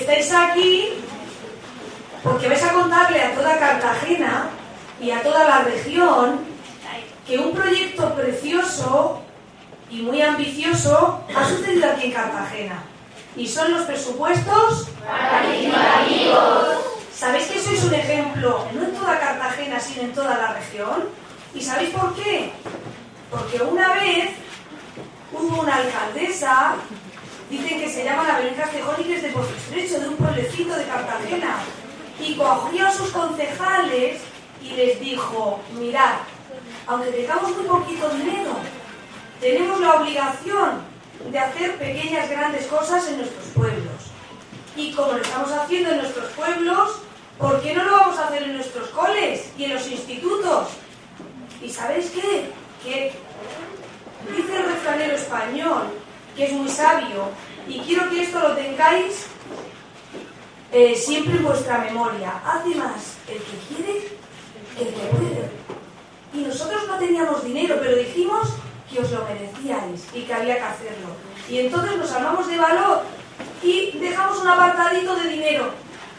estáis aquí porque vais a contarle a toda Cartagena y a toda la región que un proyecto precioso y muy ambicioso ha sucedido aquí en Cartagena. Y son los presupuestos participativos. ¿Sabéis que sois un ejemplo, no en toda Cartagena, sino en toda la región? ¿Y sabéis por qué? Porque una vez hubo una alcaldesa, dicen que se llama la Belén Castejón y que es de Pozo Estrecho, de un pueblecito de Cartagena, y cogió a sus concejales y les dijo: mirad, aunque tengamos muy poquito dinero, tenemos la obligación de hacer pequeñas, grandes cosas en nuestros pueblos. Y como lo estamos haciendo en nuestros pueblos, ¿por qué no lo vamos a hacer en nuestros coles y en los institutos? ¿Y sabéis qué? Que dice el refranero español, que es muy sabio, y quiero que esto lo tengáis siempre en vuestra memoria: hace más el que quiere que el que puede. Y nosotros no teníamos dinero, pero dijimos que os lo merecíais y que había que hacerlo. Y entonces nos armamos de valor y dejamos un apartadito de dinero.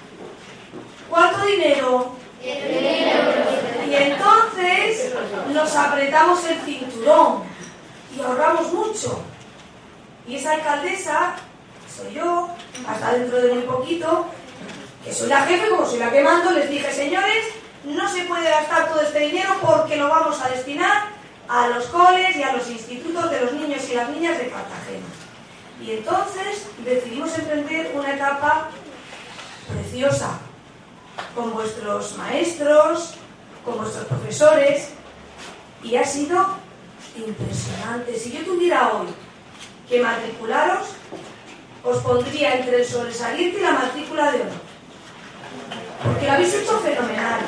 ¿Cuánto dinero? 10.000 euros. Y entonces nos apretamos el cinturón y ahorramos mucho. Y esa alcaldesa soy yo, hasta dentro de muy poquito, que soy la jefe, como soy la que mando, les dije: señores, no se puede gastar todo este dinero porque lo vamos a destinar a los coles y a los institutos de los niños y las niñas de Cartagena. Y entonces decidimos emprender una etapa preciosa, con vuestros maestros, con vuestros profesores, y ha sido impresionante. Si yo tuviera hoy que matricularos, os pondría entre el sobresaliente y la matrícula de honor, porque lo habéis hecho fenomenal,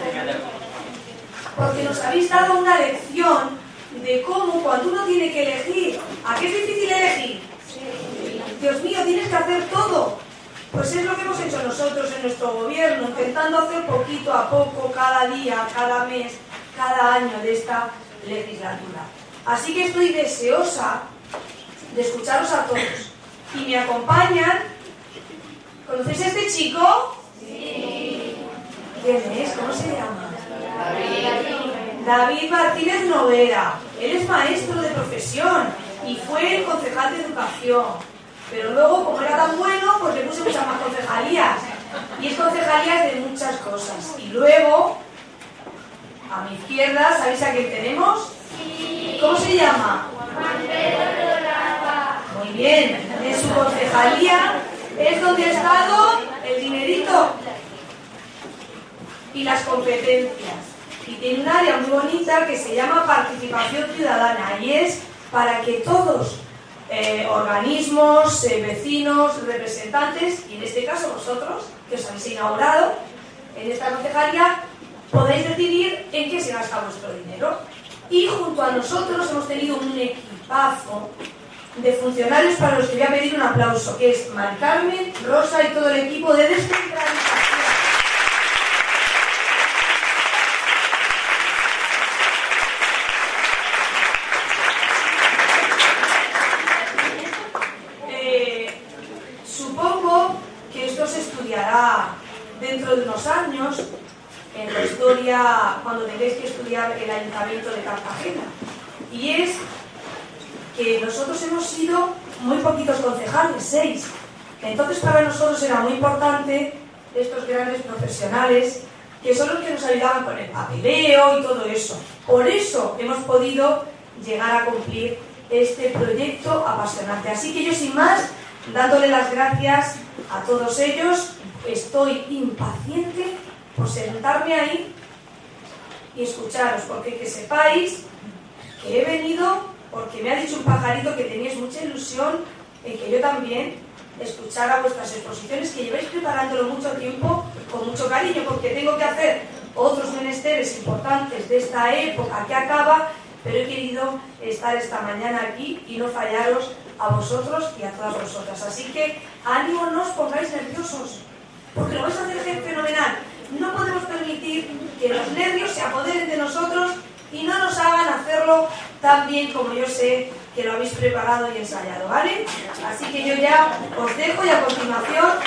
porque nos habéis dado una lección de cómo cuando uno tiene que elegir, ¿a qué es difícil elegir? Dios mío, tienes que hacer todo. Pues es lo que hemos hecho nosotros en nuestro gobierno, intentando hacer poquito a poco, cada día, cada mes, cada año de esta legislatura. Así que estoy deseosa de escucharos a todos. Y me acompañan. ¿Conocéis a este chico? Sí. ¿Quién es? ¿Cómo se llama? David Martínez Noguera. Él es maestro de profesión y fue el concejal de educación. Pero luego, como era tan bueno, pues le puse muchas más concejalías. Y es concejalías de muchas cosas. Y luego, a mi izquierda, ¿sabéis a quién tenemos? Sí. ¿Cómo se llama? Juan Pedro Rafa. Muy bien. En su concejalía es donde ha estado el dinerito y las competencias. Y tiene un área muy bonita que se llama participación ciudadana. Y es para que todos, organismos, vecinos, representantes, y en este caso vosotros, que os habéis inaugurado en esta concejalía, podéis decidir en qué se gasta vuestro dinero. Y junto a nosotros hemos tenido un equipazo de funcionarios para los que voy a pedir un aplauso, que es Mari Carmen, Rosa y todo el equipo de descentralización. Supongo que esto se estudiará dentro de unos años en la historia, cuando tengáis que estudiar el Ayuntamiento de Cartagena. Y es que nosotros hemos sido muy poquitos concejales, 6. Entonces para nosotros era muy importante estos grandes profesionales que son los que nos ayudaban con el papeleo y todo eso. Por eso hemos podido llegar a cumplir este proyecto apasionante. Así que yo, sin más, dándole las gracias a todos ellos, estoy impaciente por sentarme ahí y escucharos, porque que sepáis que he venido porque me ha dicho un pajarito que teníais mucha ilusión en que yo también escuchara vuestras exposiciones, que lleváis preparándolo mucho tiempo, con mucho cariño, porque tengo que hacer otros menesteres importantes de esta época que acaba, pero he querido estar esta mañana aquí y no fallaros a vosotros y a todas vosotras. Así que ánimo, no os pongáis nerviosos, porque lo vais a hacer fenomenal. No podemos permitir que los nervios se apoderen de nosotros y no nos hagan hacerlo tan bien como yo sé que lo habéis preparado y ensayado, ¿vale? Así que yo ya os dejo y a continuación